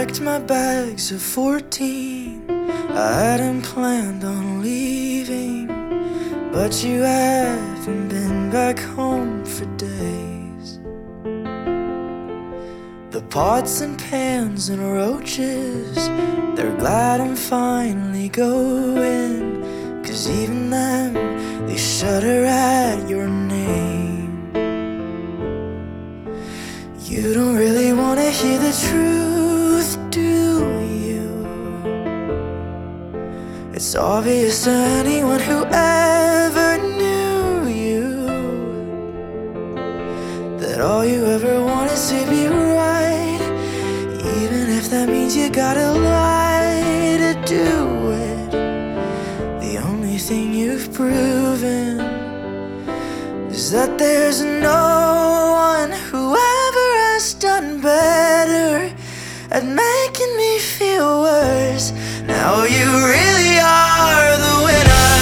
packed my bags at 14. I hadn't planned on leaving, but you haven't been back home for days. The pots and pans and roaches, they're glad I'm finally going, 'cause even them, they shudder at your name. You don't really wanna hear the truth, do you? It's obvious to anyone who ever knew you that all you ever want is to be right, even if that means you gotta lie to do it. The only thing you've proven is that there's no one who ever has done better at making me feel worse. Now you really are the winner.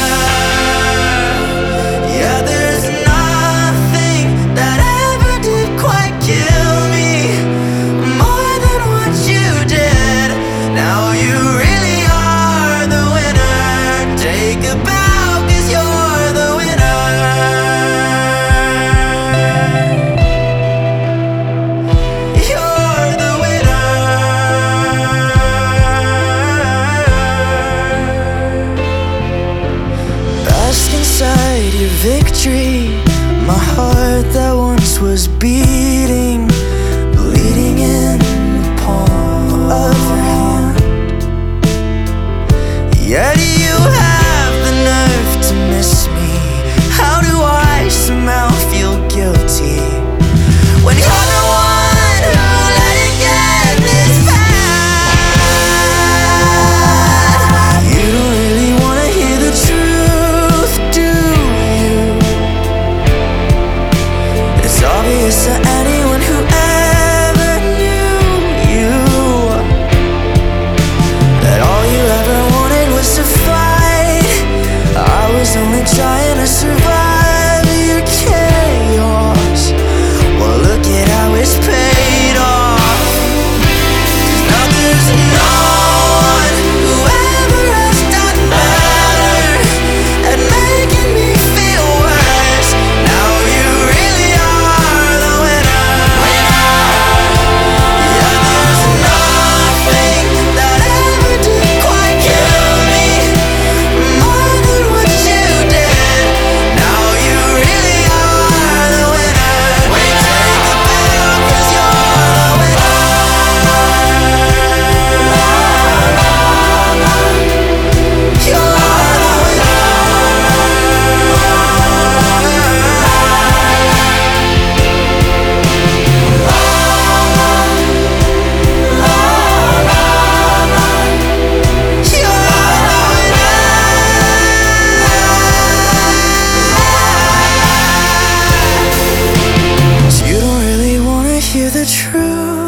Yeah, there's nothing that ever did quite kill me more than what you did. Now you really are the winner. Take a bow, 'cause you're the winner. You're the winner. Bask inside your victory. My heart that once was beating, bleeding in the palm of your hand. Yet you have the nerve to miss me. How do I somehow feel guilty when you're the one who let it get this bad? You don't really wanna hear the truth, do you? It's obvious to anyone who ever knew you that all you ever wanted was to fight. I was only trying to survive your chaos. Well, look at how it's paid off. 'Cause now there's no one who ever has done better at making me feel worse. Now you really are the winner. Yeah, there's nothing that ever did quite kill me more than what you did. Now you really are the winner. Take a bow, 'cause you're the winner. You're the winner. You don't really wanna hear the truth.